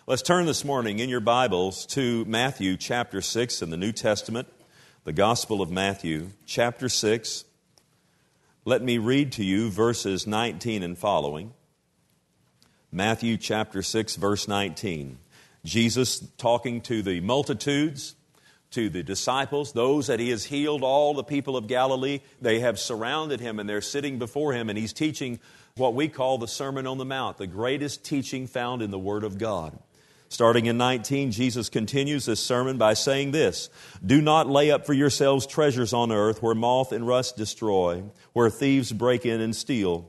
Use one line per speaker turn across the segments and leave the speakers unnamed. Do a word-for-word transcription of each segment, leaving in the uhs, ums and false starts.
Let's turn this morning in your Bibles to Matthew chapter six in the New Testament, the Gospel of Matthew chapter six. Let me read to you verses nineteen and following. Matthew chapter six, verse nineteen. Jesus talking to the multitudes, to the disciples, those that He has healed, all the people of Galilee. They have surrounded Him and they're sitting before Him, and He's teaching what we call the Sermon on the Mount, the greatest teaching found in the Word of God. Starting in nineteen, Jesus continues this sermon by saying this: "Do not lay up for yourselves treasures on earth where moth and rust destroy, where thieves break in and steal.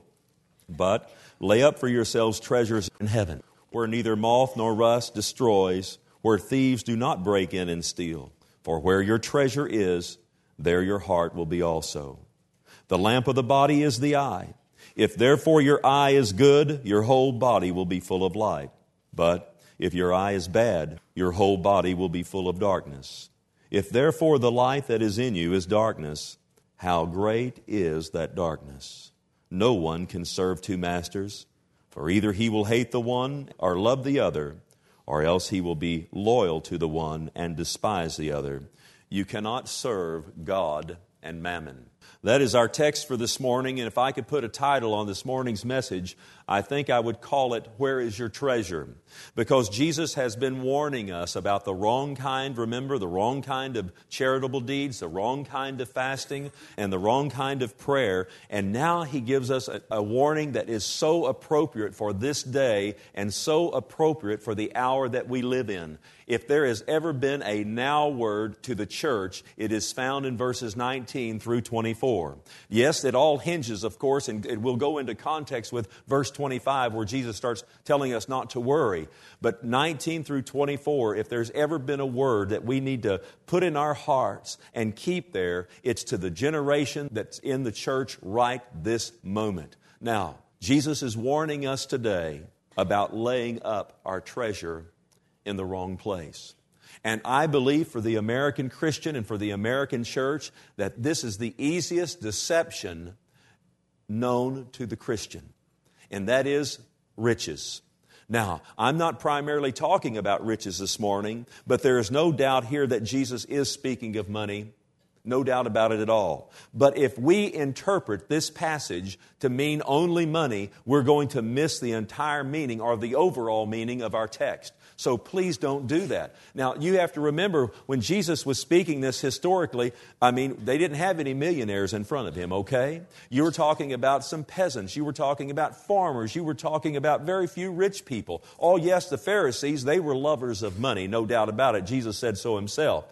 But lay up for yourselves treasures in heaven, where neither moth nor rust destroys, where thieves do not break in and steal. For where your treasure is, there your heart will be also. The lamp of the body is the eye. If therefore your eye is good, your whole body will be full of light. But if your eye is bad, your whole body will be full of darkness. If therefore the light that is in you is darkness, how great is that darkness? No one can serve two masters, for either he will hate the one or love the other, or else he will be loyal to the one and despise the other. You cannot serve God and mammon." That is our text for this morning, and if I could put a title on this morning's message, I think I would call it, "Where is Your Treasure?" Because Jesus has been warning us about the wrong kind, remember, the wrong kind of charitable deeds, the wrong kind of fasting, and the wrong kind of prayer. And now He gives us a, a warning that is so appropriate for this day and so appropriate for the hour that we live in. If there has ever been a now word to the church, it is found in verses nineteen through twenty-four. Yes, it all hinges, of course, and it will go into context with verse twenty-five, where Jesus starts telling us not to worry. But nineteen through twenty-four, if there's ever been a word that we need to put in our hearts and keep there, it's to the generation that's in the church right this moment. Now, Jesus is warning us today about laying up our treasure in the wrong place. And I believe for the American Christian and for the American church that this is the easiest deception known to the Christian, and that is riches. Now, I'm not primarily talking about riches this morning, but there is no doubt here that Jesus is speaking of money. No doubt about it at all. But if we interpret this passage to mean only money, we're going to miss the entire meaning or the overall meaning of our text. So please don't do that. Now, you have to remember when Jesus was speaking this historically, I mean, they didn't have any millionaires in front of Him, okay? You were talking about some peasants. You were talking about farmers. You were talking about very few rich people. Oh, yes, the Pharisees, they were lovers of money, no doubt about it. Jesus said so Himself.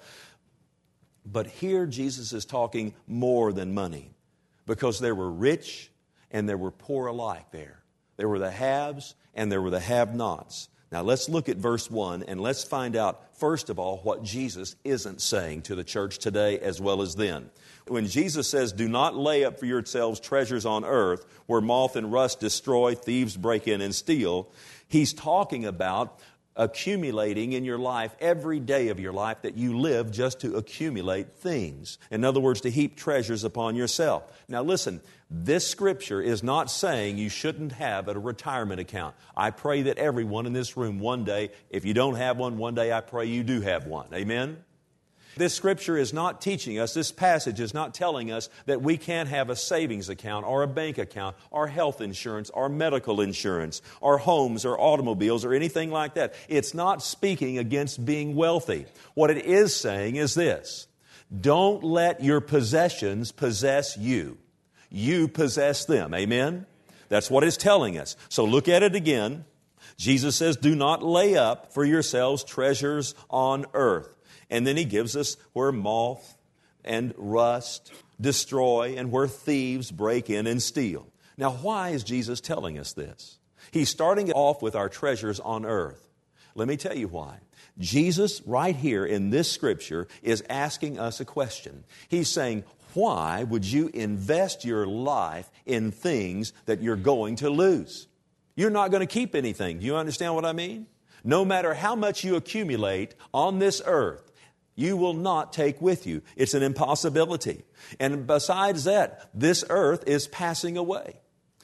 But here Jesus is talking more than money, because there were rich and there were poor alike there. There were the haves and there were the have-nots. Now let's look at verse one and let's find out, first of all, what Jesus isn't saying to the church today as well as then. When Jesus says, "Do not lay up for yourselves treasures on earth where moth and rust destroy, thieves break in and steal," He's talking about accumulating in your life every day of your life that you live just to accumulate things. In other words, to heap treasures upon yourself. Now listen, this scripture is not saying you shouldn't have a retirement account. I pray that everyone in this room one day, if you don't have one, one day I pray you do have one. Amen? This scripture is not teaching us, this passage is not telling us that we can't have a savings account or a bank account or health insurance or medical insurance or homes or automobiles or anything like that. It's not speaking against being wealthy. What it is saying is this: don't let your possessions possess you. You possess them. Amen? That's what it's telling us. So look at it again. Jesus says, "Do not lay up for yourselves treasures on earth." And then He gives us where moth and rust destroy and where thieves break in and steal. Now, why is Jesus telling us this? He's starting off with our treasures on earth. Let me tell you why. Jesus, right here in this scripture, is asking us a question. He's saying, why would you invest your life in things that you're going to lose? You're not going to keep anything. Do you understand what I mean? No matter how much you accumulate on this earth, you will not take with you. It's an impossibility. And besides that, this earth is passing away.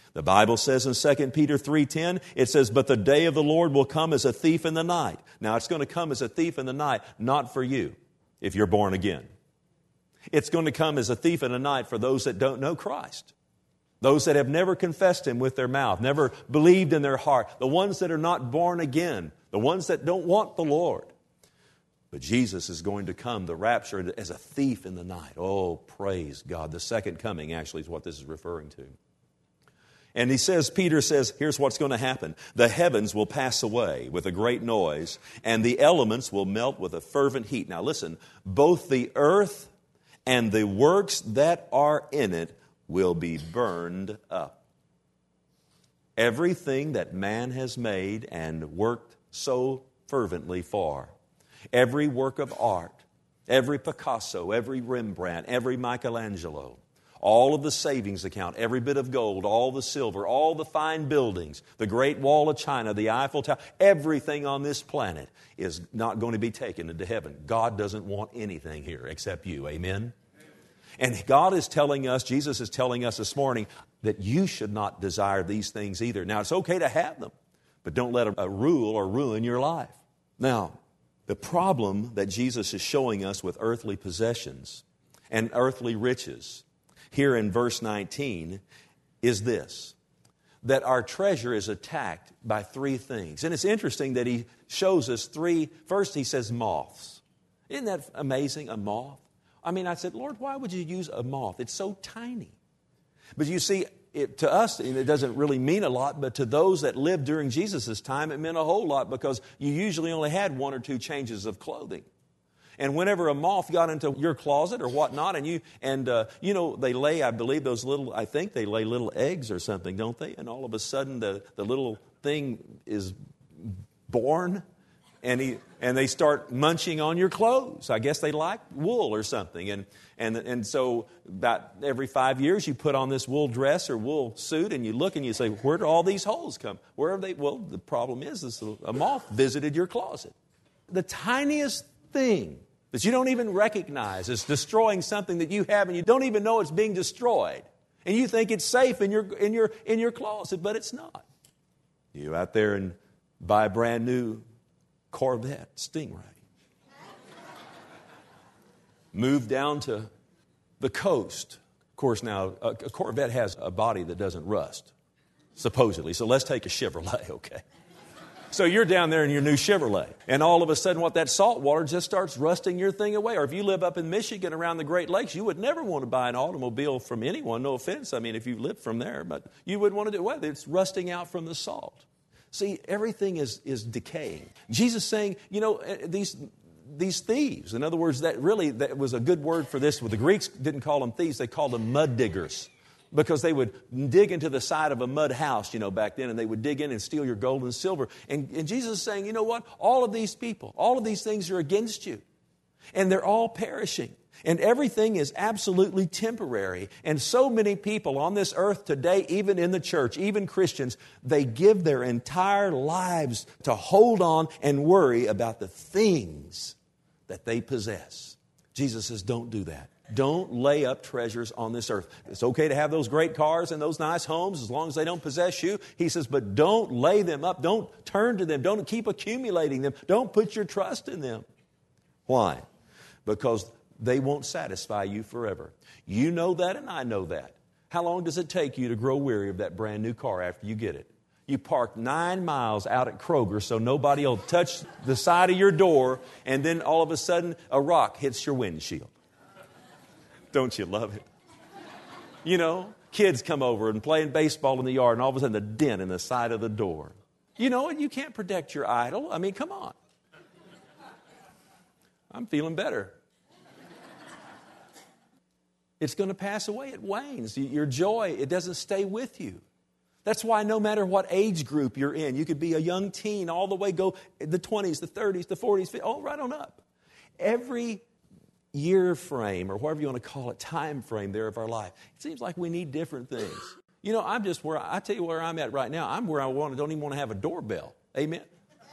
The Bible says in Second Peter three ten, it says, but the day of the Lord will come as a thief in the night. Now, it's going to come as a thief in the night, not for you, if you're born again. It's going to come as a thief in the night for those that don't know Christ. Those that have never confessed Him with their mouth, never believed in their heart. The ones that are not born again. The ones that don't want the Lord. But Jesus is going to come, the rapture, as a thief in the night. Oh, praise God. The second coming actually is what this is referring to. And he says, Peter says, here's what's going to happen. The heavens will pass away with a great noise, and the elements will melt with a fervent heat. Now listen, both the earth and the works that are in it will be burned up. Everything that man has made and worked so fervently for, every work of art, every Picasso, every Rembrandt, every Michelangelo, all of the savings account, every bit of gold, all the silver, all the fine buildings, the Great Wall of China, the Eiffel Tower, everything on this planet is not going to be taken into heaven. God doesn't want anything here except you. Amen? And God is telling us, Jesus is telling us this morning, that you should not desire these things either. Now, it's okay to have them, but don't let a rule or ruin your life. Now, the problem that Jesus is showing us with earthly possessions and earthly riches here in verse nineteen is this, that our treasure is attacked by three things. And it's interesting that he shows us three. First, he says moths. Isn't that amazing, a moth? I mean, I said, Lord, why would you use a moth? It's so tiny. But you see, it, to us, it doesn't really mean a lot, but to those that lived during Jesus' time, it meant a whole lot because you usually only had one or two changes of clothing. And whenever a moth got into your closet or whatnot, and you, and uh, you know, they lay, I believe, those little, I think they lay little eggs or something, don't they? And all of a sudden, the, the little thing is born, and he, and they start munching on your clothes. I guess they like wool or something. And, and, and so about every five years, you put on this wool dress or wool suit, and you look and you say, where do all these holes come? Where are they? Well, the problem is, is a moth visited your closet. The tiniest thing that you don't even recognize is destroying something that you have, and you don't even know it's being destroyed. And you think it's safe in your, in your, in your closet, but it's not. You out there and buy a brand new Corvette Stingray. Move down to the coast. Of course, now, a, a Corvette has a body that doesn't rust, supposedly. So let's take a Chevrolet, okay? So you're down there in your new Chevrolet, and all of a sudden what that salt water just starts rusting your thing away. Or if you live up in Michigan around the Great Lakes, you would never want to buy an automobile from anyone. No offense, I mean, if you live from there, but you wouldn't want to do it. Well, it's rusting out from the salt. See, everything is, is decaying. Jesus saying, you know, these, these thieves, in other words, that really that was a good word for this. Well, the Greeks didn't call them thieves, they called them mud diggers. Because they would dig into the side of a mud house, you know, back then, and they would dig in and steal your gold and silver. And, and Jesus is saying, you know what? All of these people, all of these things are against you. And they're all perishing. And everything is absolutely temporary. And so many people on this earth today, even in the church, even Christians, they give their entire lives to hold on and worry about the things that they possess. Jesus says, don't do that. Don't lay up treasures on this earth. It's okay to have those great cars and those nice homes as long as they don't possess you. He says, but don't lay them up. Don't turn to them. Don't keep accumulating them. Don't put your trust in them. Why? Because they won't satisfy you forever. You know that and I know that. How long does it take you to grow weary of that brand new car after you get it? You park nine miles out at Kroger so nobody will touch the side of your door, and then all of a sudden a rock hits your windshield. Don't you love it? You know, kids come over and playing baseball in the yard, and all of a sudden a dent in the side of the door. You know, you can't protect your idol. I mean, come on. I'm feeling better. It's going to pass away. It wanes. Your joy, it doesn't stay with you. That's why no matter what age group you're in, you could be a young teen all the way, go the twenties, the thirties, the forties, oh, right on up. Every year frame, or whatever you want to call it, time frame there of our life. It seems like we need different things. You know, I'm just where, I tell you where I'm at right now. I'm where I want, don't even want to have a doorbell. Amen?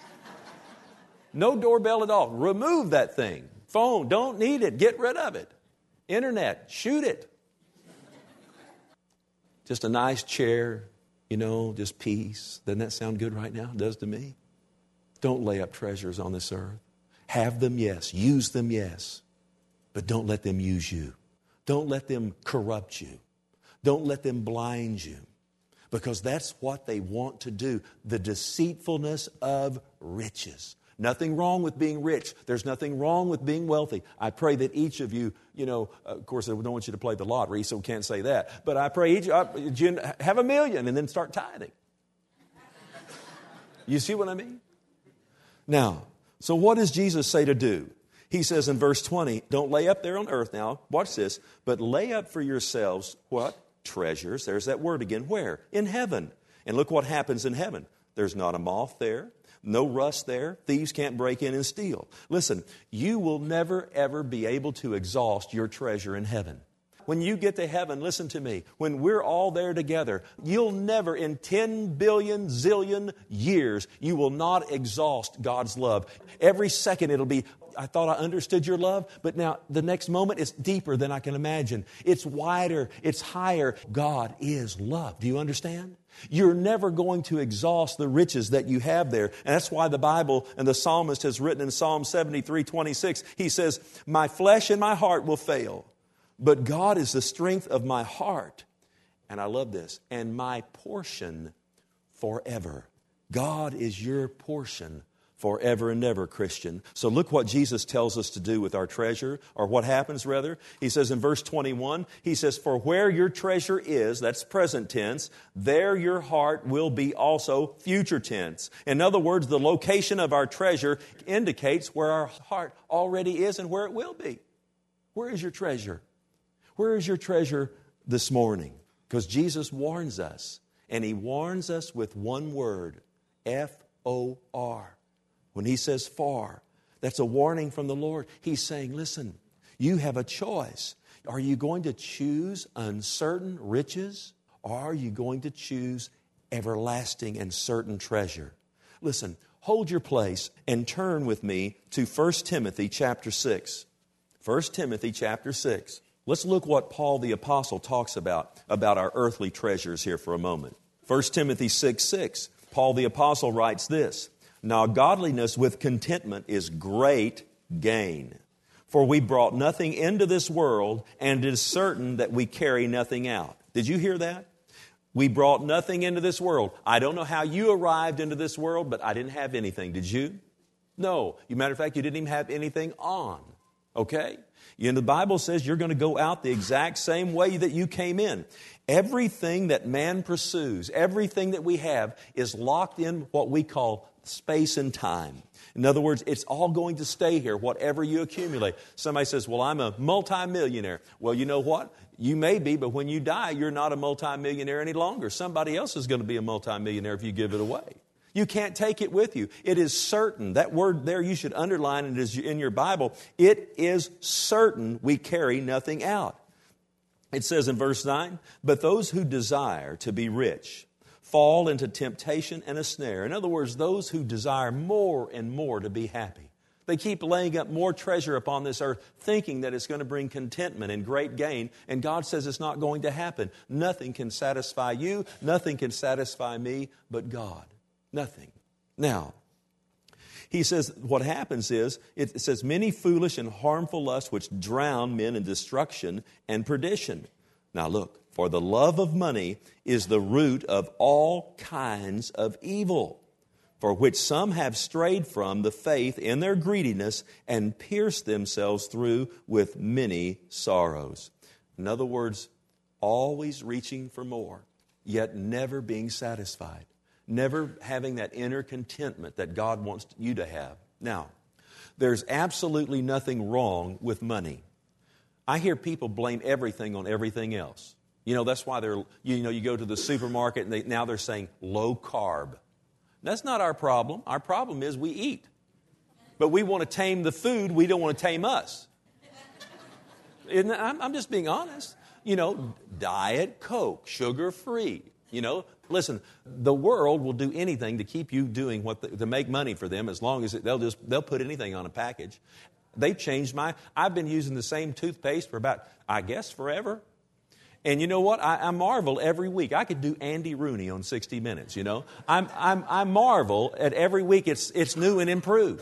No doorbell at all. Remove that thing. Phone, don't need it. Get rid of it. Internet, shoot it. Just a nice chair, You know, just peace. Doesn't that sound good right now? It does to me. Don't lay up treasures on this earth. Have them, yes. Use them, yes. But don't let them use you. Don't let them corrupt you. Don't let them blind you. Because that's what they want to do. The deceitfulness of riches. Nothing wrong with being rich. There's nothing wrong with being wealthy. I pray that each of you, you know, of course, I don't want you to play the lottery, so we can't say that. But I pray each, uh, have a million and then start tithing. You see what I mean? Now, so what does Jesus say to do? He says in verse twenty, don't lay up there on earth now. Watch this. But lay up for yourselves, what? Treasures. There's that word again. Where? In heaven. And look what happens in heaven. There's not a moth there. No rust there. Thieves can't break in and steal. Listen, you will never, ever be able to exhaust your treasure in heaven. When you get to heaven, listen to me, when we're all there together, you'll never in ten billion zillion years, you will not exhaust God's love. Every second it'll be, I thought I understood your love, but now the next moment it's deeper than I can imagine. It's wider, it's higher. God is love. Do you understand? You're never going to exhaust the riches that you have there. And that's why the Bible and the psalmist has written in Psalm seventy-three twenty-six, he says, my flesh and my heart will fail, but God is the strength of my heart. And I love this. And my portion forever. God is your portion forever and ever, Christian. So look what Jesus tells us to do with our treasure, or what happens rather. He says in verse twenty-one, he says, for where your treasure is, that's present tense, there your heart will be also future tense. In other words, the location of our treasure indicates where our heart already is and where it will be. Where is your treasure? Where is your treasure this morning? Because Jesus warns us, and He warns us with one word, F O R. When He says far, that's a warning from the Lord. He's saying, listen, you have a choice. Are you going to choose uncertain riches, or are you going to choose everlasting and certain treasure? Listen, hold your place and turn with me to First Timothy chapter six. First Timothy chapter six. Let's look what Paul the Apostle talks about, about our earthly treasures here for a moment. First Timothy six six, Paul the Apostle writes this, now godliness with contentment is great gain. For we brought nothing into this world, and it is certain that we carry nothing out. Did you hear that? We brought nothing into this world. I don't know how you arrived into this world, but I didn't have anything. Did you? No. As a matter of fact, you didn't even have anything on. Okay? You know, the Bible says you're going to go out the exact same way that you came in. Everything that man pursues, everything that we have is locked in what we call space and time. In other words, it's all going to stay here, whatever you accumulate. Somebody says, well, I'm a multimillionaire. Well, you know what? You may be, but when you die, you're not a multimillionaire any longer. Somebody else is going to be a multimillionaire if you give it away. You can't take it with you. It is certain. That word there, you should underline it as in your Bible. It is certain we carry nothing out. It says in verse nine, but those who desire to be rich fall into temptation and a snare. In other words, those who desire more and more to be happy. They keep laying up more treasure upon this earth, thinking that it's going to bring contentment and great gain. And God says it's not going to happen. Nothing can satisfy you. Nothing can satisfy me but God. Nothing. Now, he says what happens is, it says, many foolish and harmful lusts which drown men in destruction and perdition. Now look, for the love of money is the root of all kinds of evil, for which some have strayed from the faith in their greediness and pierced themselves through with many sorrows. In other words, always reaching for more, yet never being satisfied. Never having that inner contentment that God wants you to have. Now, there's absolutely nothing wrong with money. I hear people blame everything on everything else. You know, that's why they're, you know, you go to the supermarket and they, now they're saying low carb. That's not our problem. Our problem is we eat. But we want to tame the food. We don't want to tame us. Isn't that, I'm, I'm just being honest. You know, Diet Coke, sugar-free. You know, listen, the world will do anything to keep you doing what the, to make money for them, as long as it, they'll just they'll put anything on a package. They've changed my. I've been using the same toothpaste for about, I guess, forever, And you know what? I, I marvel every week. I could do Andy Rooney on sixty minutes, you know. I'm, I'm, I marvel at every week it's, it's new and improved.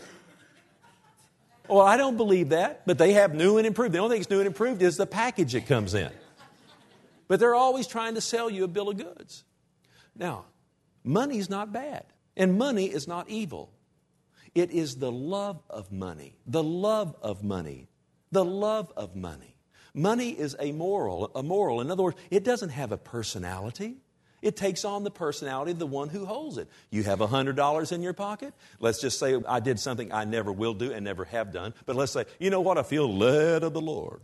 Well, I don't believe that, but they have new and improved. The only thing that's new and improved is the package that comes in. But they're always trying to sell you a bill of goods. Now, money's not bad, and money is not evil. It is the love of money, the love of money, the love of money. Money is amoral, immoral. In other words, it doesn't have a personality. It takes on the personality of the one who holds it. You have one hundred dollars in your pocket. Let's just say I did something I never will do and never have done. But let's say, you know what? I feel led of the Lord.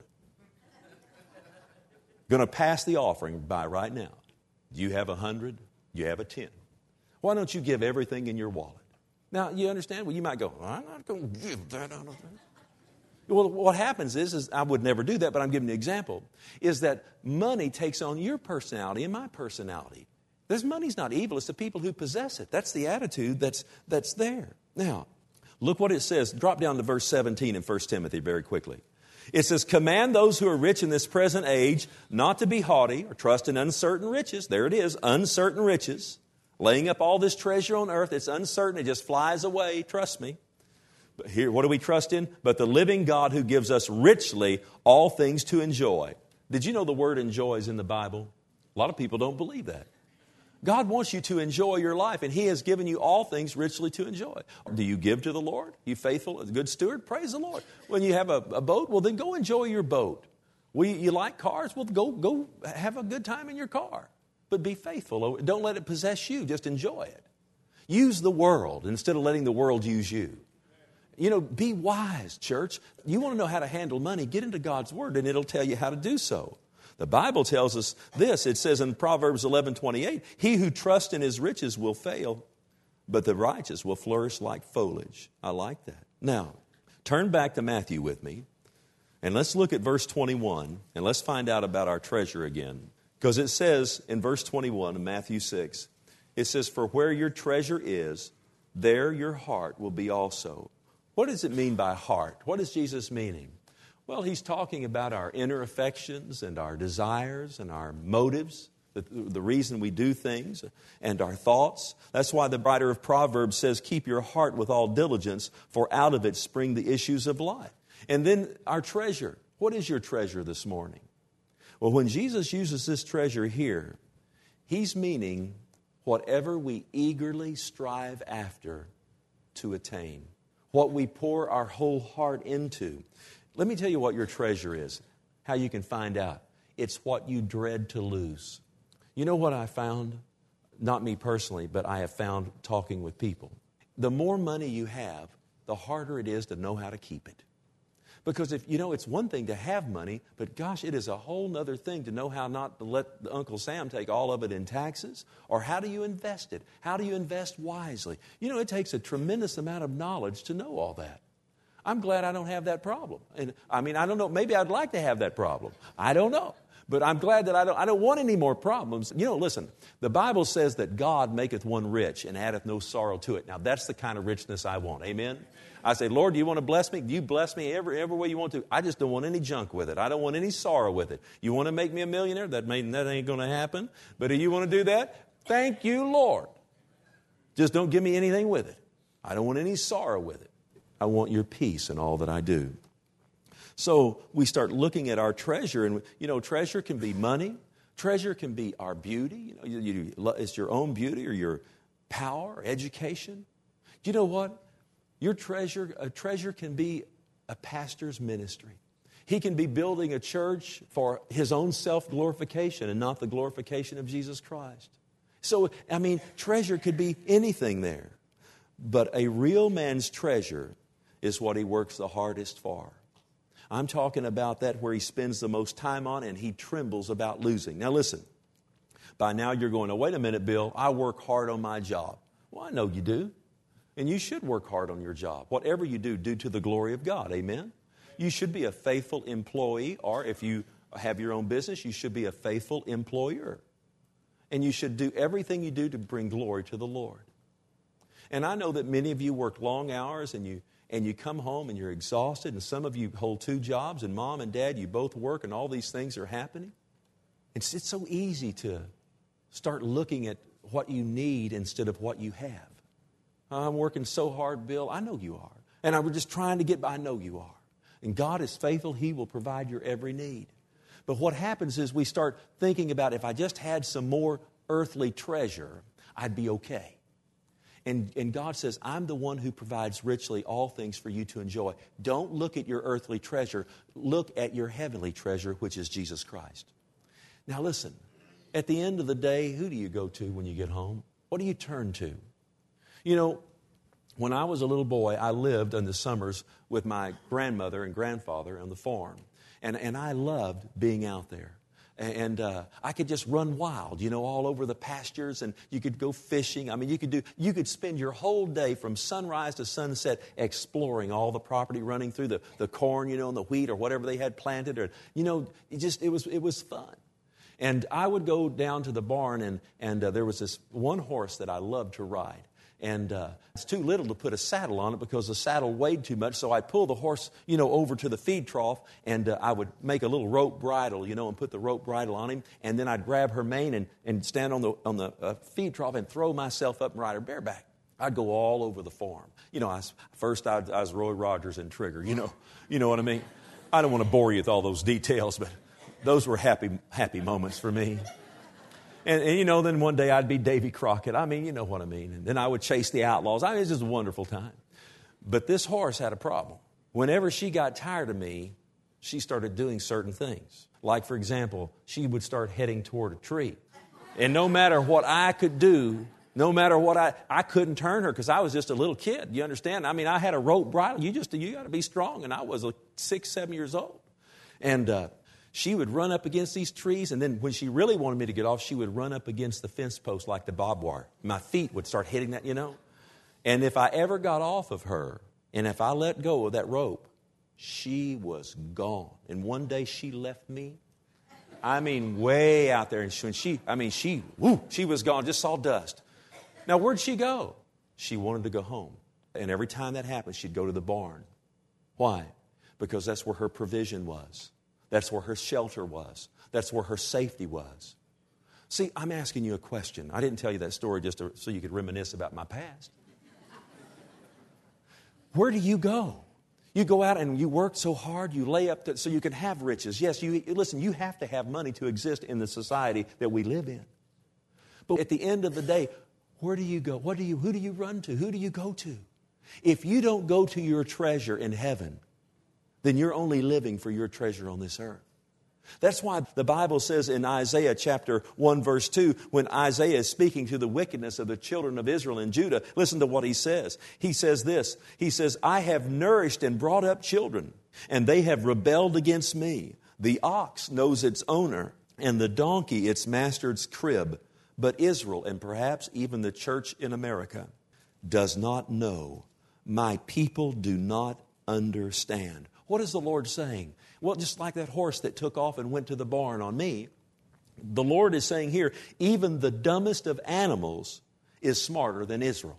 Going to pass the offering by right now. You have a hundred. You have a ten. Why don't you give everything in your wallet? Now, you understand? Well, you might go, I'm not going to give that out of that. Well, what happens is, is, I would never do that, but I'm giving you an example, is that money takes on your personality and my personality. This money's not evil. It's the people who possess it. That's the attitude that's, that's there. Now, look what it says. Drop down to verse seventeen in First Timothy very quickly. It says, command those who are rich in this present age not to be haughty or trust in uncertain riches. There it is, uncertain riches. Laying up all this treasure on earth, it's uncertain. It just flies away. Trust me. But here, what do we trust in? But the living God who gives us richly all things to enjoy. Did you know the word enjoy is in the Bible? A lot of people don't believe that. God wants you to enjoy your life, and He has given you all things richly to enjoy. Do you give to the Lord? You faithful, a good steward? Praise the Lord. When you have a, a boat, well, then go enjoy your boat. Well, you, you like cars? Well, go, go have a good time in your car. But be faithful. Don't let it possess you. Just enjoy it. Use the world instead of letting the world use you. You know, be wise, church. You want to know how to handle money, get into God's Word, and it'll tell you how to do so. The Bible tells us this. It says in Proverbs eleven twenty-eight, he who trusts in his riches will fail, but the righteous will flourish like foliage. I like that. Now, turn back to Matthew with me, and let's look at verse twenty-one, and let's find out about our treasure again. Because it says in verse twenty-one of Matthew six, it says, for where your treasure is, there your heart will be also. What does it mean by heart? What is Jesus meaning? Well, He's talking about our inner affections and our desires and our motives, the, the reason we do things, and our thoughts. That's why the writer of Proverbs says, keep your heart with all diligence, for out of it spring the issues of life. And then our treasure. What is your treasure this morning? Well, when Jesus uses this treasure here, He's meaning whatever we eagerly strive after to attain. What we pour our whole heart into. Let me tell you what your treasure is, how you can find out. It's what you dread to lose. You know what I found? Not me personally, but I have found talking with people. The more money you have, the harder it is to know how to keep it. Because if you know, it's one thing to have money, but gosh, it is a whole other thing to know how not to let Uncle Sam take all of it in taxes, or how do you invest it? How do you invest wisely? You know, it takes a tremendous amount of knowledge to know all that. I'm glad I don't have that problem. And I mean, I don't know, maybe I'd like to have that problem. I don't know. But I'm glad that I don't, I don't want any more problems. You know, listen, the Bible says that God maketh one rich and addeth no sorrow to it. Now, that's the kind of richness I want. Amen? I say, Lord, do you want to bless me? You bless me every, every way you want to. I just don't want any junk with it. I don't want any sorrow with it. You want to make me a millionaire? That, may, that ain't going to happen. But if you want to do that, thank you, Lord. Just don't give me anything with it. I don't want any sorrow with it. I want your peace in all that I do. So we start looking at our treasure, and you know, treasure can be money. Treasure can be our beauty. You know, you, you, it's your own beauty or your power, or education. Do you know what? Your treasure, a treasure can be a pastor's ministry. He can be building a church for his own self-glorification and not the glorification of Jesus Christ. So, I mean, treasure could be anything there. But a real man's treasure is what he works the hardest for. I'm talking about that where he spends the most time on and he trembles about losing. Now listen, by now you're going, oh, wait a minute, Bill, I work hard on my job. Well, I know you do. And you should work hard on your job. Whatever you do, do to the glory of God. Amen? You should be a faithful employee, or if you have your own business, you should be a faithful employer. And you should do everything you do to bring glory to the Lord. And I know that many of you work long hours and you and you come home and you're exhausted, and some of you hold two jobs, and mom and dad, you both work, and all these things are happening.
It's, it's so easy to start looking at what you need instead of what you have. I'm working so hard, Bill. I know you are. And I'm just trying to get by. I know you are. And God is faithful. He will provide your every need. But what happens is we start thinking about, if I just had some more earthly treasure, I'd be okay. And, and God says, I'm the one who provides richly all things for you to enjoy. Don't look at your earthly treasure. Look at your heavenly treasure, which is Jesus Christ. Now listen, at the end of the day, who do you go to when you get home? What do you turn to? You know, when I was a little boy, I lived in the summers with my grandmother and grandfather on the farm. And, and I loved being out there. And uh, I could just run wild, you know, all over the pastures, and you could go fishing. I mean, you could do, you could spend your whole day from sunrise to sunset exploring all the property, running through the, the corn, you know, and the wheat or whatever they had planted. Or, you know, it just, it was, it was fun. And I would go down to the barn, and, and uh, there was this one horse that I loved to ride. And uh, it's too little to put a saddle on it because the saddle weighed too much. So I'd pull the horse, you know, over to the feed trough, and uh, I would make a little rope bridle, you know, and put the rope bridle on him. And then I'd grab her mane and, and stand on the on the uh, feed trough and throw myself up and ride her bareback. I'd go all over the farm. You know, I, first I, I was Roy Rogers and Trigger, you know, you know what I mean? I don't want to bore you with all those details, but those were happy, happy moments for me. And, and, you know, then one day I'd be Davy Crockett. I mean, you know what I mean. And then I would chase the outlaws. I mean, it was just a wonderful time. But this horse had a problem. Whenever she got tired of me, she started doing certain things. Like, for example, she would start heading toward a tree. And no matter what I could do, no matter what I, I couldn't turn her because I was just a little kid. You understand? I mean, I had a rope bridle. You just, you got to be strong. And I was like six, seven years old. And, uh, she would run up against these trees, and then when she really wanted me to get off, she would run up against the fence post like the barbed wire. My feet would start hitting that, you know. And if I ever got off of her, and if I let go of that rope, she was gone. And one day she left me. I mean, way out there. And she, she I mean, she, whoo, she was gone, just saw dust. Now, where'd she go? She wanted to go home. And every time that happened, she'd go to the barn. Why? Because that's where her provision was. That's where her shelter was. That's where her safety was. See, I'm asking you a question. I didn't tell you that story just to, so you could reminisce about my past. Where do you go? You go out and you work so hard, you lay up to, so you can have riches. Yes, you listen, you have to have money to exist in the society that we live in. But at the end of the day, where do you go? What do you, who do you run to? Who do you go to? If you don't go to your treasure in heaven, then you're only living for your treasure on this earth. That's why the Bible says in Isaiah chapter one verse two, when Isaiah is speaking to the wickedness of the children of Israel and Judah, listen to what he says. He says this, he says, I have nourished and brought up children, and they have rebelled against me. The ox knows its owner, and the donkey its master's crib. But Israel, and perhaps even the church in America, does not know. My people do not understand. What is the Lord saying? Well, just like that horse that took off and went to the barn on me, the Lord is saying here, even the dumbest of animals is smarter than Israel.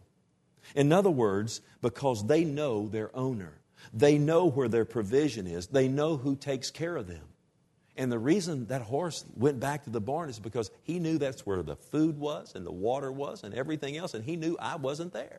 In other words, because they know their owner. They know where their provision is. They know who takes care of them. And the reason that horse went back to the barn is because he knew that's where the food was and the water was and everything else, and he knew I wasn't there.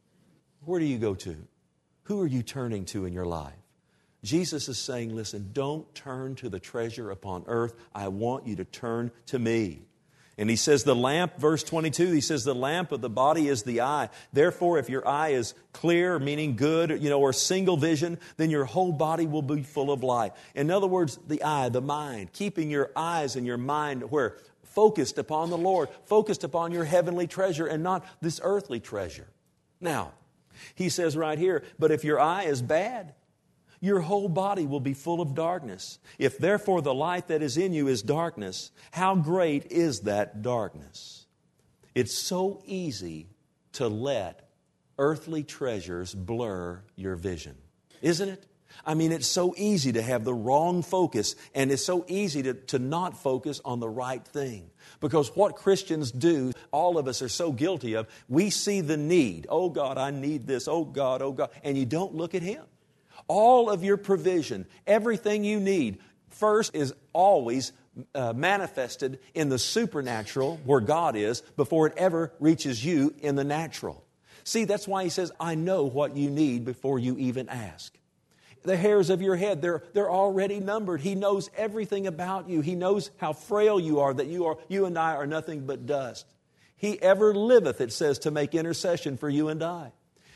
Where do you go to? Who are you turning to in your life? Jesus is saying, listen, don't turn to the treasure upon earth. I want you to turn to me. And he says the lamp, verse twenty-two, he says the lamp of the body is the eye. Therefore, if your eye is clear, meaning good, you know, or single vision, then your whole body will be full of light. In other words, the eye, the mind, keeping your eyes and your mind where? Focused upon the Lord, focused upon your heavenly treasure and not this earthly treasure. Now, he says right here, but if your eye is bad, your whole body will be full of darkness. If therefore the light that is in you is darkness, how great is that darkness? It's so easy to let earthly treasures blur your vision, isn't it? I mean, it's so easy to have the wrong focus, and it's so easy to, to not focus on the right thing. Because what Christians do, all of us are so guilty of, we see the need. Oh God, I need this. Oh God, oh God. And you don't look at Him. All of your provision, everything you need, first is always uh, manifested in the supernatural where God is before it ever reaches you in the natural. See, that's why he says, I know what you need before you even ask. The hairs of your head, they're, they're already numbered. He knows everything about you. He knows how frail you are, that you are, you and I are nothing but dust. He ever liveth, it says, to make intercession for you and I.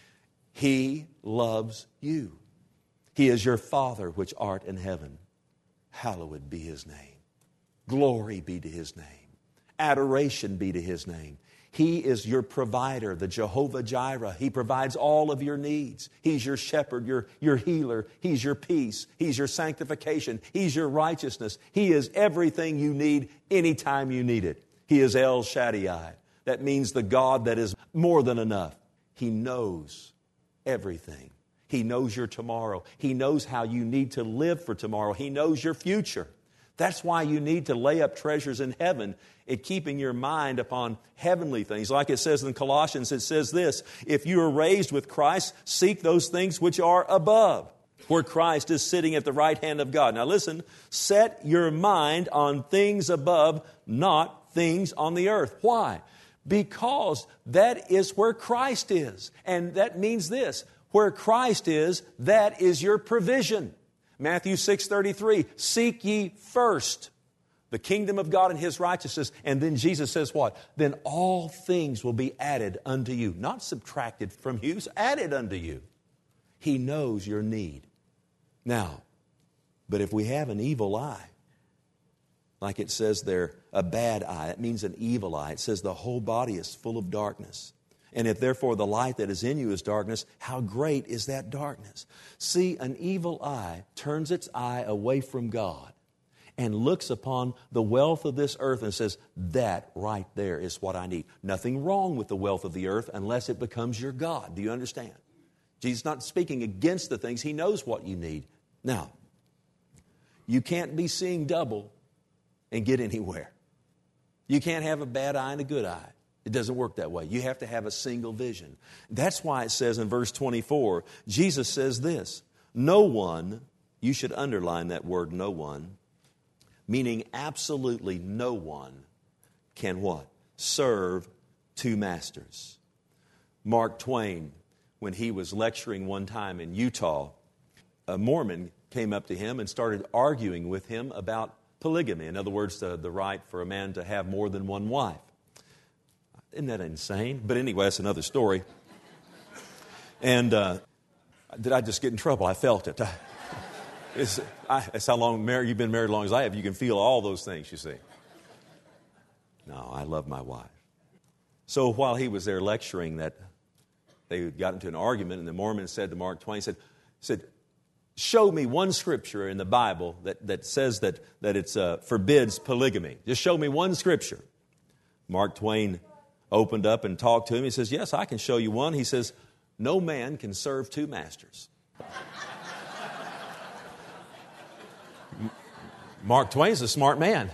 He loves you. He is your Father which art in heaven. Hallowed be His name. Glory be to His name. Adoration be to His name. He is your provider, the Jehovah Jireh. He provides all of your needs. He's your shepherd, your, your healer. He's your peace. He's your sanctification. He's your righteousness. He is everything you need anytime you need it. He is El Shaddai. That means the God that is more than enough. He knows everything. He knows your tomorrow. He knows how you need to live for tomorrow. He knows your future. That's why you need to lay up treasures in heaven, it keeping your mind upon heavenly things. Like it says in Colossians, it says this, if you are raised with Christ, seek those things which are above, where Christ is sitting at the right hand of God. Now listen, set your mind on things above, not things on the earth. Why? Because that is where Christ is. And that means this, where Christ is, that is your provision. Matthew six thirty-three, seek ye first the kingdom of God and His righteousness. And then Jesus says what? Then all things will be added unto you. Not subtracted from you, it's added unto you. He knows your need. Now, but if we have an evil eye, like it says there, a bad eye, it means an evil eye. It says the whole body is full of darkness. And if therefore the light that is in you is darkness, how great is that darkness? See, an evil eye turns its eye away from God and looks upon the wealth of this earth and says, that right there is what I need. Nothing wrong with the wealth of the earth unless it becomes your God. Do you understand? Jesus is not speaking against the things. He knows what you need. Now, you can't be seeing double and get anywhere. You can't have a bad eye and a good eye. It doesn't work that way. You have to have a single vision. That's why it says in verse twenty-four, Jesus says this, no one, you should underline that word no one, meaning absolutely no one can what? Serve two masters. Mark Twain, when he was lecturing one time in Utah, a Mormon came up to him and started arguing with him about polygamy. In other words, the, the right for a man to have more than one wife. Isn't that insane? But anyway, that's another story. And uh, did I just get in trouble? I felt it. It's, I, it's how long married, you've been married as long as I have. You can feel all those things, you see. No, I love my wife. So while he was there lecturing, that they got into an argument, and the Mormon said to Mark Twain, said, said show me one scripture in the Bible that, that says that, that it uh, forbids polygamy. Just show me one scripture. Mark Twain opened up and talked to him. He says, yes, I can show you one. He says, no man can serve two masters. Mark Twain's a smart man.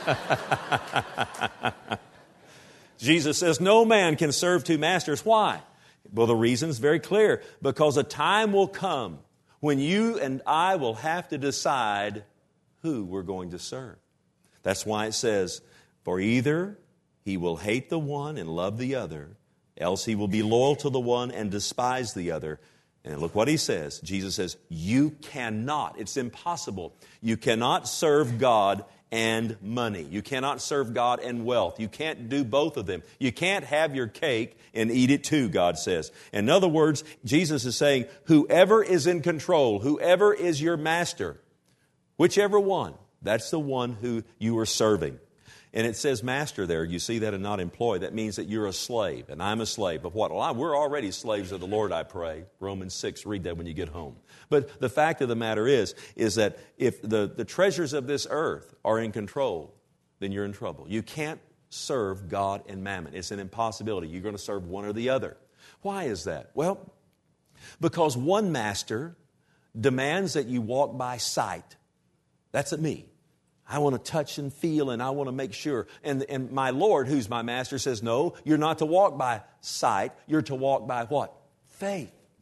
Jesus says, no man can serve two masters. Why? Well, the reason's very clear. Because a time will come when you and I will have to decide who we're going to serve. That's why it says, for either he will hate the one and love the other, else he will be loyal to the one and despise the other. And look what he says. Jesus says, you cannot, it's impossible. You cannot serve God and money. You cannot serve God and wealth. You can't do both of them. You can't have your cake and eat it too, God says. In other words, Jesus is saying, whoever is in control, whoever is your master, whichever one, that's the one who you are serving. And it says master there. You see that and not employed. That means that you're a slave, and I'm a slave. Of what? Well, I, we're already slaves of the Lord, I pray. Romans six, read that when you get home. But the fact of the matter is, is that if the, the treasures of this earth are in control, then you're in trouble. You can't serve God and mammon. It's an impossibility. You're going to serve one or the other. Why is that? Well, because one master demands that you walk by sight. That's at me. I want to touch and feel, and I want to make sure. And, and my Lord, who's my master, says, no, you're not to walk by sight. You're to walk by what? Faith.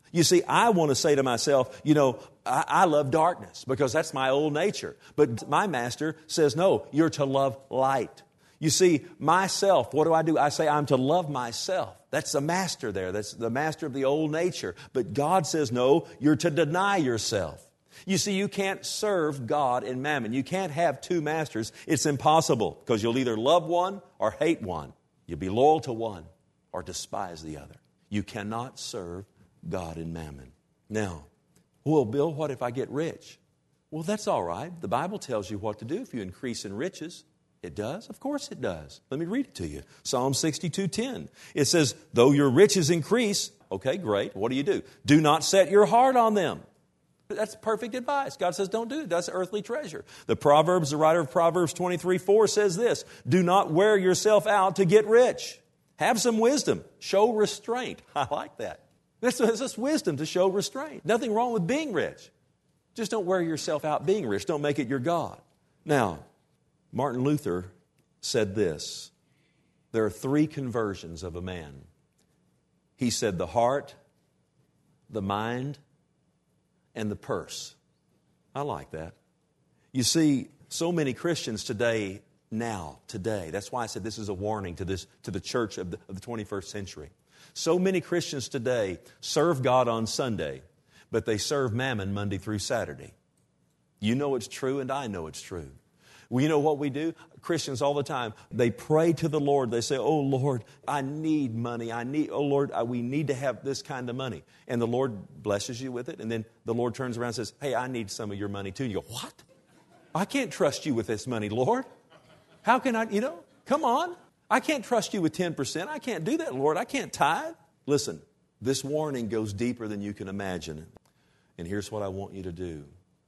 You see, I want to say to myself, you know, I, I love darkness because that's my old nature. But my master says, no, you're to love light. You see, myself, what do I do? I say I'm to love myself. That's the master there. That's the master of the old nature. But God says, no, you're to deny yourself. You see, you can't serve God and mammon. You can't have two masters. It's impossible because you'll either love one or hate one. You'll be loyal to one or despise the other. You cannot serve God and mammon. Now, well, Bill, what if I get rich? Well, that's all right. The Bible tells you what to do if you increase in riches. It does? Of course it does. Let me read it to you. Psalm sixty-two ten. It says, though your riches increase, okay, great. What do you do? Do not set your heart on them. That's perfect advice. God says don't do it. That's earthly treasure. The Proverbs, the writer of Proverbs twenty-three four says this, do not wear yourself out to get rich. Have some wisdom. Show restraint. I like that. That's just wisdom to show restraint. Nothing wrong with being rich. Just don't wear yourself out being rich. Don't make it your God. Now, Martin Luther said this. There are three conversions of a man. He said the heart, the mind, and the purse. I like that. You see, so many Christians today, now, today, that's why I said this is a warning to this to the church of the, of the twenty-first century. So many Christians today serve God on Sunday, but they serve mammon Monday through Saturday. You know it's true, and I know it's true. Well, you know what we do? Christians all the time, they pray to the Lord. They say, oh, Lord, I need money. I need, oh, Lord, I, we need to have this kind of money. And the Lord blesses you with it. And then the Lord turns around and says, hey, I need some of your money too. And you go, what? I can't trust you with this money, Lord. How can I, you know, come on. I can't trust you with ten percent. I can't do that, Lord. I can't tithe. Listen, this warning goes deeper than you can imagine. And here's what I want you to do.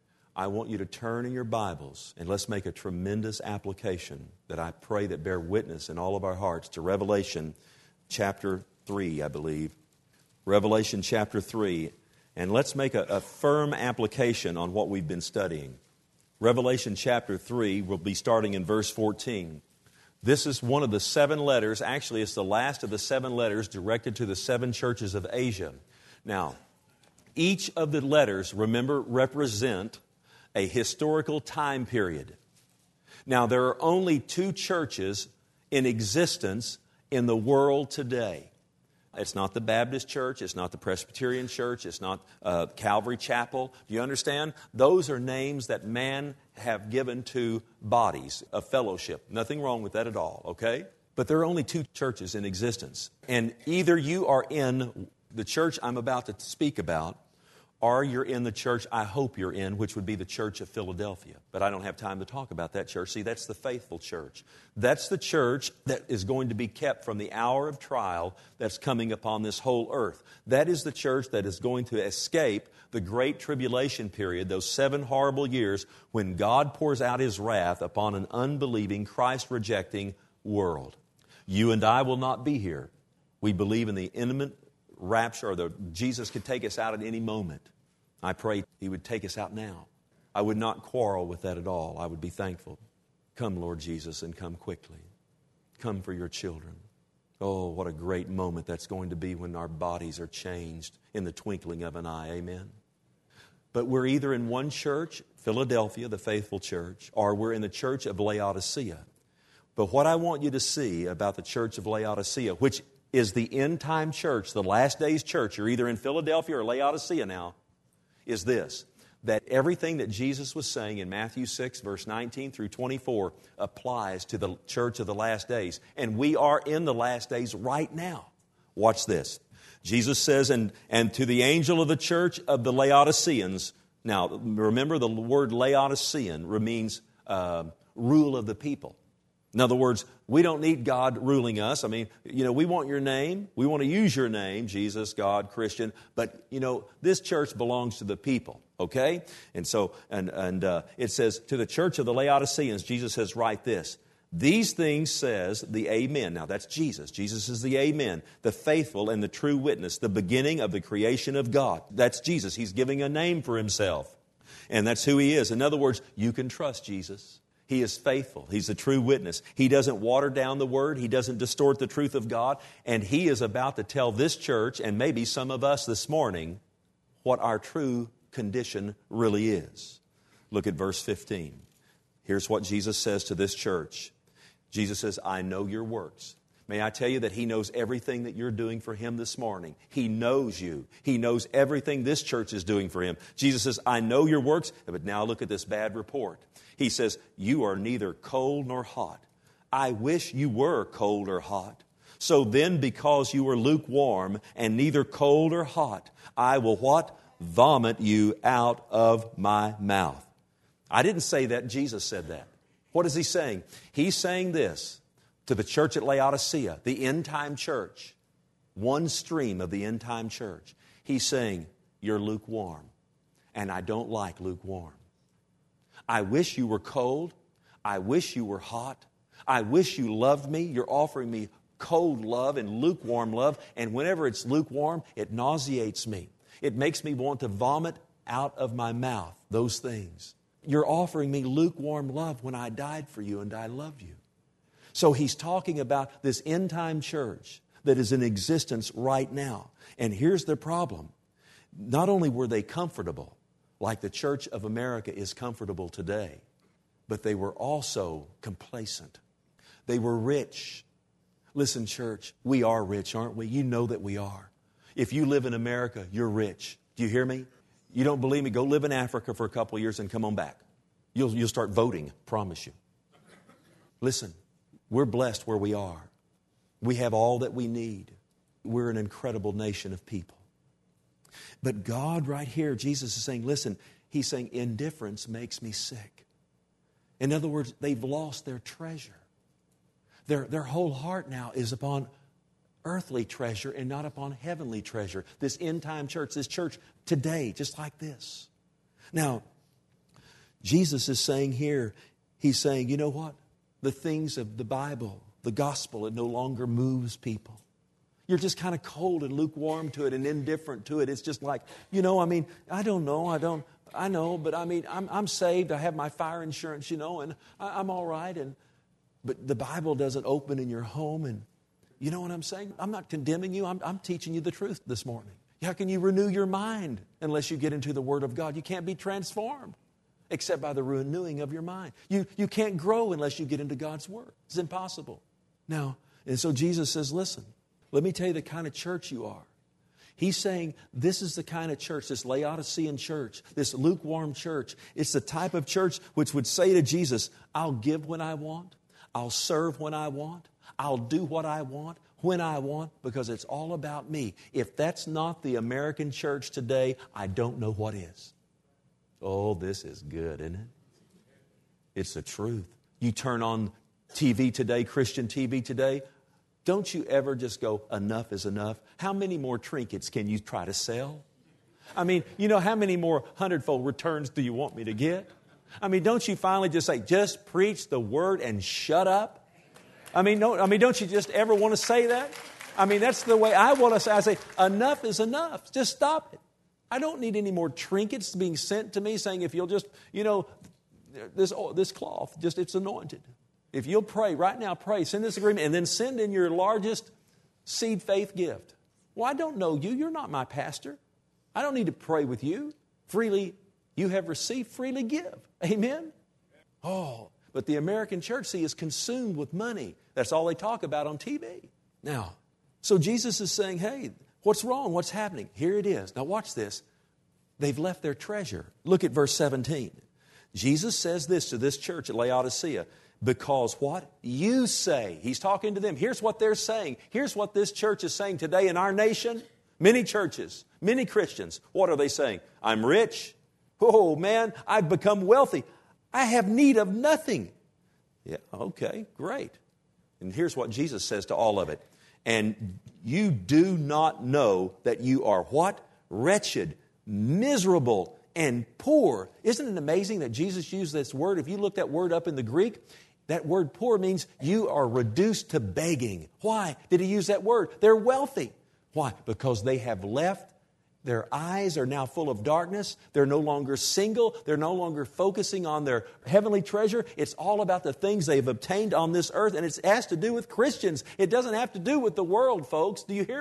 I want you to turn in your Bibles and let's make a tremendous application that I pray that bear witness in all of our hearts to Revelation chapter three, I believe. Revelation chapter three. And let's make a, a firm application on what we've been studying. Revelation chapter three, we'll be starting in verse fourteen. This is one of the seven letters. Actually, it's the last of the seven letters directed to the seven churches of Asia. Now, each of the letters, remember, represent a historical time period. Now, there are only two churches in existence in the world today. It's not the Baptist church. It's not the Presbyterian church. It's not uh, Calvary Chapel. Do you understand? Those are names that man have given to bodies of fellowship. Nothing wrong with that at all, okay? But there are only two churches in existence. And either you are in the church I'm about to speak about, or you're in the church I hope you're in, which would be the Church of Philadelphia. But I don't have time to talk about that church. See, that's the faithful church. That's the church that is going to be kept from the hour of trial that's coming upon this whole earth. That is the church that is going to escape the great tribulation period, those seven horrible years when God pours out His wrath upon an unbelieving, Christ-rejecting world. You and I will not be here. We believe in the imminent rapture, or the Jesus could take us out at any moment. I pray He would take us out now. I would not quarrel with that at all. I would be thankful. Come, Lord Jesus, and come quickly. Come for your children. Oh, what a great moment that's going to be when our bodies are changed in the twinkling of an eye. Amen. But we're either in one church, Philadelphia, the faithful church, or we're in the church of Laodicea. But what I want you to see about the church of Laodicea, which is the end-time church, the last days church, you're either in Philadelphia or Laodicea now, is this, that everything that Jesus was saying in Matthew six, verse nineteen through twenty-four applies to the church of the last days. And we are in the last days right now. Watch this. Jesus says, and, and to the angel of the church of the Laodiceans, now remember the word Laodicean means uh, rule of the people. In other words, we don't need God ruling us. I mean, you know, we want your name. We want to use your name, Jesus, God, Christian. But, you know, this church belongs to the people, okay? And so, and, and uh, it says, to the church of the Laodiceans, Jesus says, write this. These things says the Amen. Now, that's Jesus. Jesus is the Amen, the faithful and the true witness, the beginning of the creation of God. That's Jesus. He's giving a name for Himself. And that's who He is. In other words, you can trust Jesus. He is faithful. He's a true witness. He doesn't water down the Word. He doesn't distort the truth of God. And He is about to tell this church, and maybe some of us this morning, what our true condition really is. Look at verse fifteen. Here's what Jesus says to this church. Jesus says, I know your works. May I tell you that He knows everything that you're doing for Him this morning. He knows you. He knows everything this church is doing for Him. Jesus says, I know your works. But now look at this bad report. He says, you are neither cold nor hot. I wish you were cold or hot. So then, because you are lukewarm and neither cold or hot, I will what? Vomit you out of my mouth. I didn't say that. Jesus said that. What is He saying? He's saying this to the church at Laodicea, the end-time church, one stream of the end-time church. He's saying, you're lukewarm, and I don't like lukewarm. I wish you were cold. I wish you were hot. I wish you loved me. You're offering me cold love and lukewarm love, and whenever it's lukewarm, it nauseates me. It makes me want to vomit out of my mouth those things. You're offering me lukewarm love when I died for you and I love you. So He's talking about this end-time church that is in existence right now. And here's the problem. Not only were they comfortable, like the Church of America is comfortable today, but they were also complacent. They were rich. Listen, church, we are rich, aren't we? You know that we are. If you live in America, you're rich. Do you hear me? You don't believe me? Go live in Africa for a couple of years and come on back. You'll, you'll start voting, promise you. Listen, we're blessed where we are. We have all that we need. We're an incredible nation of people. But God right here, Jesus is saying, listen, He's saying indifference makes me sick. In other words, they've lost their treasure. Their, their whole heart now is upon earthly treasure and not upon heavenly treasure. This end-time church, this church today, just like this. Now, Jesus is saying here, He's saying, you know what? The things of the Bible, the gospel, it no longer moves people. You're just kind of cold and lukewarm to it and indifferent to it. It's just like, you know, I mean, I don't know, I don't, I know, but I mean, I'm, I'm saved, I have my fire insurance, you know, and I, I'm all right. And but the Bible doesn't open in your home, and you know what I'm saying? I'm not condemning you. I'm, I'm teaching you the truth this morning. How can you renew your mind unless you get into the Word of God? You can't be transformed except by the renewing of your mind. You, you can't grow unless you get into God's Word. It's impossible. Now, and so Jesus says, listen, let me tell you the kind of church you are. He's saying this is the kind of church, this Laodicean church, this lukewarm church. It's the type of church which would say to Jesus, I'll give when I want. I'll serve when I want. I'll do what I want, when I want, because it's all about me. If that's not the American church today, I don't know what is. Oh, this is good, isn't it? It's the truth. You turn on T V today, Christian T V today, don't you ever just go, enough is enough? How many more trinkets can you try to sell? I mean, you know, how many more hundredfold returns do you want me to get? I mean, don't you finally just say, just preach the word and shut up? I mean, no, I mean, don't you just ever want to say that? I mean, that's the way I want to say. I say, enough is enough. Just stop it. I don't need any more trinkets being sent to me saying, if you'll just, you know, this, this cloth, just it's anointed. If you'll pray right now, pray, send this agreement, and then send in your largest seed faith gift. Well, I don't know you. You're not my pastor. I don't need to pray with you. Freely you have received, freely give. Amen? Oh, but the American church, see, is consumed with money. That's all they talk about on T V. Now, so Jesus is saying, hey, what's wrong? What's happening? Here it is. Now watch this. They've left their treasure. Look at verse seventeen. Jesus says this to this church at Laodicea. Because what? You say. He's talking to them. Here's what they're saying. Here's what this church is saying today in our nation. Many churches, many Christians. What are they saying? I'm rich. Oh, man, I've become wealthy. I have need of nothing. Yeah, okay, great. And here's what Jesus says to all of it. And you do not know that you are what? Wretched, miserable, and poor. Isn't it amazing that Jesus used this word? If you look that word up in the Greek, that word poor means you are reduced to begging. Why did he use that word? They're wealthy. Why? Because they have left. Their eyes are now full of darkness. They're no longer single. They're no longer focusing on their heavenly treasure. It's all about the things they've obtained on this earth, and it has to do with Christians. It doesn't have to do with the world, folks. Do you hear me?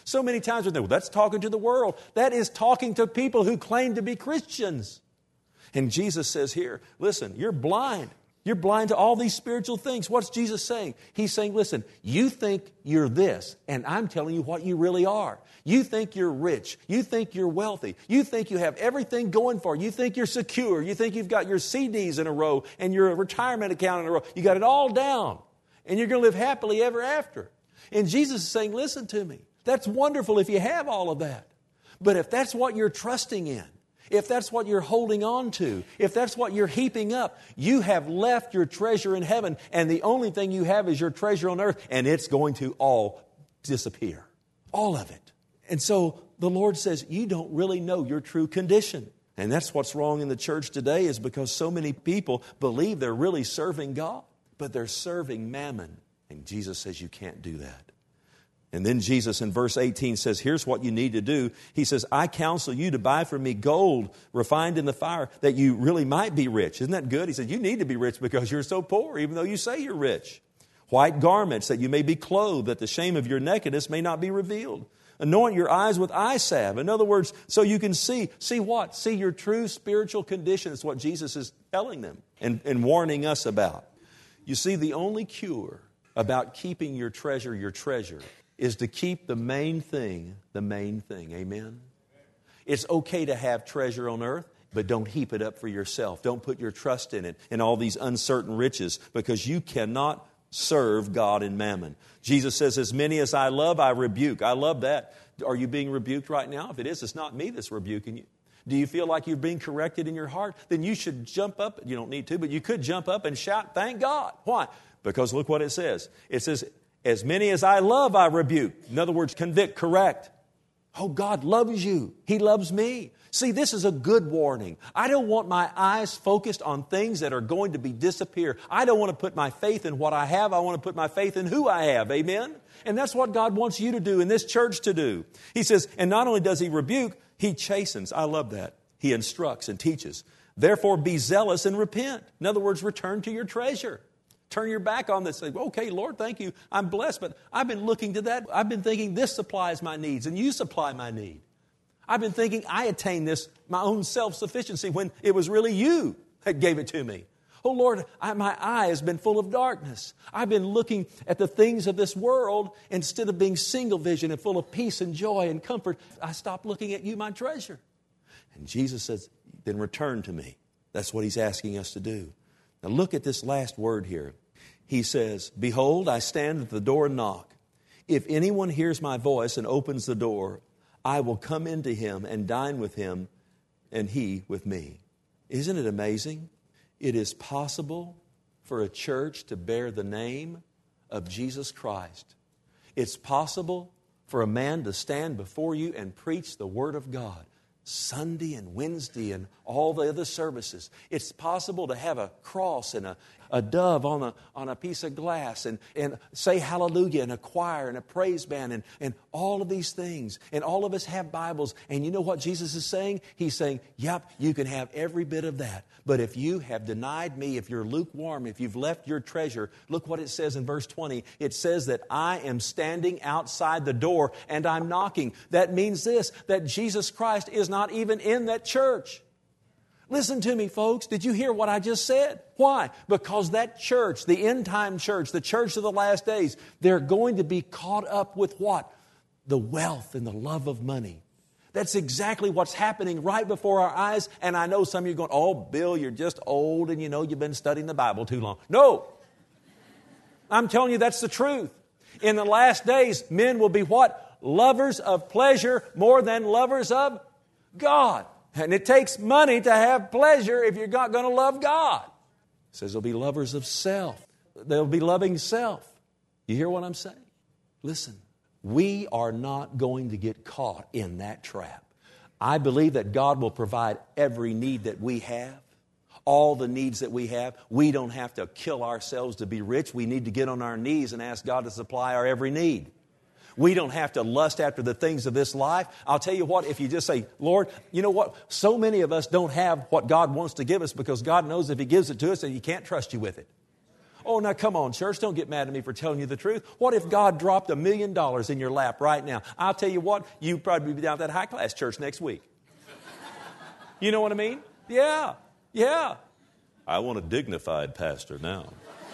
So many times we think, well, that's talking to the world. That is talking to people who claim to be Christians. And Jesus says here, listen, you're blind. You're blind to all these spiritual things. What's Jesus saying? He's saying, listen, you think you're this, and I'm telling you what you really are. You think you're rich. You think you're wealthy. You think you have everything going for you. You think you're secure. You think you've got your C Ds in a row and your retirement account in a row. You got it all down, and you're going to live happily ever after. And Jesus is saying, listen to me. That's wonderful if you have all of that. But if that's what you're trusting in, if that's what you're holding on to, if that's what you're heaping up, you have left your treasure in heaven, and the only thing you have is your treasure on earth, and it's going to all disappear. All of it. And so the Lord says, you don't really know your true condition. And that's what's wrong in the church today, is because so many people believe they're really serving God, but they're serving mammon. And Jesus says you can't do that. And then Jesus in verse eighteen says, here's what you need to do. He says, I counsel you to buy from me gold refined in the fire, that you really might be rich. Isn't that good? He said, you need to be rich because you're so poor, even though you say you're rich. White garments, that you may be clothed, that the shame of your nakedness may not be revealed. Anoint your eyes with eye salve. In other words, so you can see. See what? See your true spiritual condition. It's what Jesus is telling them and, and warning us about. You see, the only cure about keeping your treasure your treasure is to keep the main thing the main thing. Amen? It's okay to have treasure on earth, but don't heap it up for yourself. Don't put your trust in it, in all these uncertain riches, because you cannot serve God in mammon. Jesus says, as many as I love, I rebuke. I love that. Are you being rebuked right now? If it is, it's not me that's rebuking you. Do you feel like you're being corrected in your heart? Then you should jump up. You don't need to, but you could jump up and shout, thank God. Why? Because look what it says. It says, as many as I love, I rebuke. In other words, convict, correct. Oh, God loves you. He loves me. See, this is a good warning. I don't want my eyes focused on things that are going to be disappear. I don't want to put my faith in what I have. I want to put my faith in who I have. Amen? And that's what God wants you to do and this church to do. He says, and not only does He rebuke, He chastens. I love that. He instructs and teaches. Therefore, be zealous and repent. In other words, return to your treasure. Turn your back on this. Say, okay, Lord, thank you. I'm blessed, but I've been looking to that. I've been thinking this supplies my needs and you supply my need. I've been thinking I attain this, my own self-sufficiency, when it was really you that gave it to me. Oh, Lord, I, my eye has been full of darkness. I've been looking at the things of this world instead of being single vision and full of peace and joy and comfort. I stopped looking at you, my treasure. And Jesus says, then return to me. That's what He's asking us to do. Now look at this last word here. He says, behold, I stand at the door and knock. If anyone hears my voice and opens the door, I will come into him and dine with him, and he with me. Isn't it amazing? It is possible for a church to bear the name of Jesus Christ. It's possible for a man to stand before you and preach the Word of God Sunday and Wednesday and all the other services. It's possible to have a cross and a, a dove on a, on a piece of glass and, and say hallelujah and a choir and a praise band and, and all of these things. And all of us have Bibles. And you know what Jesus is saying? He's saying, yep, you can have every bit of that. But if you have denied me, if you're lukewarm, if you've left your treasure, look what it says in verse twenty. It says that I am standing outside the door and I'm knocking. That means this, that Jesus Christ is not even in that church. Listen to me, folks. Did you hear what I just said? Why? Because that church, the end time church, the church of the last days, they're going to be caught up with what? The wealth and the love of money. That's exactly what's happening right before our eyes. And I know some of you are going, oh, Bill, you're just old and you know you've been studying the Bible too long. No. I'm telling you that's the truth. In the last days, men will be what? Lovers of pleasure more than lovers of God. And it takes money to have pleasure if you're not going to love God. It says they'll be lovers of self. They'll be loving self. You hear what I'm saying? Listen, we are not going to get caught in that trap. I believe that God will provide every need that we have, all the needs that we have. We don't have to kill ourselves to be rich. We need to get on our knees and ask God to supply our every need. We don't have to lust after the things of this life. I'll tell you what, if you just say, Lord, you know what? So many of us don't have what God wants to give us because God knows if He gives it to us, that He can't trust you with it. Oh, now come on, church, don't get mad at me for telling you the truth. What if God dropped a million dollars in your lap right now? I'll tell you what, you'd probably be down at that high-class church next week. You know what I mean? Yeah, yeah.
I want a dignified pastor now.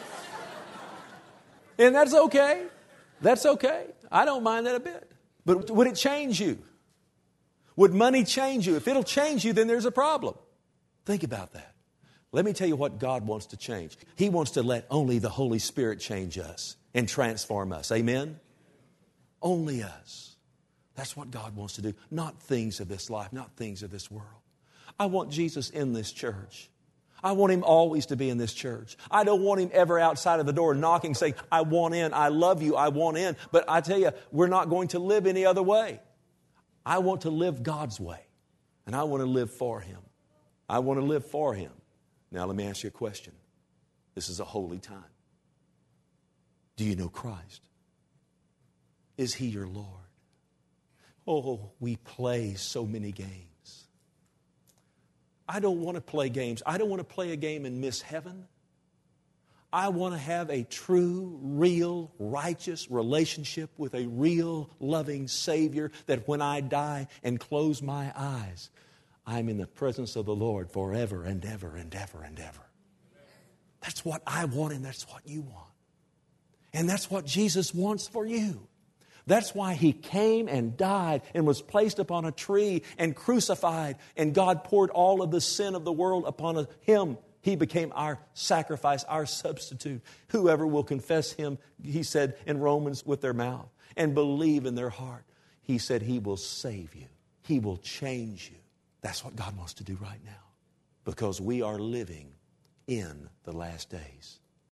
And that's okay. That's okay. I don't mind that a bit. But would it change you? Would money change you? If it'll change you, then there's a problem. Think about that. Let me tell you what God wants to change. He wants to let only the Holy Spirit change us and transform us. Amen? Only us. That's what God wants to do. Not things of this life, not things of this world. I want Jesus in this church. I want Him always to be in this church. I don't want Him ever outside of the door knocking, saying, I want in, I love you, I want in. But I tell you, we're not going to live any other way. I want to live God's way. And I want to live for Him. I want to live for Him. Now let me ask you a question. This is a holy time. Do you know Christ? Is He your Lord? Oh, we play so many games. I don't want to play games. I don't want to play a game and miss heaven. I want to have a true, real, righteous relationship with a real, loving Savior that when I die and close my eyes, I'm in the presence of the Lord forever and ever and ever and ever. That's what I want and that's what you want. And that's what Jesus wants for you. That's why He came and died and was placed upon a tree and crucified. And God poured all of the sin of the world upon Him. He became our sacrifice, our substitute. Whoever will confess Him, He said in Romans, with their mouth and believe in their heart, He said He will save you. He will change you. That's what God wants to do right now, because we are living in the last days.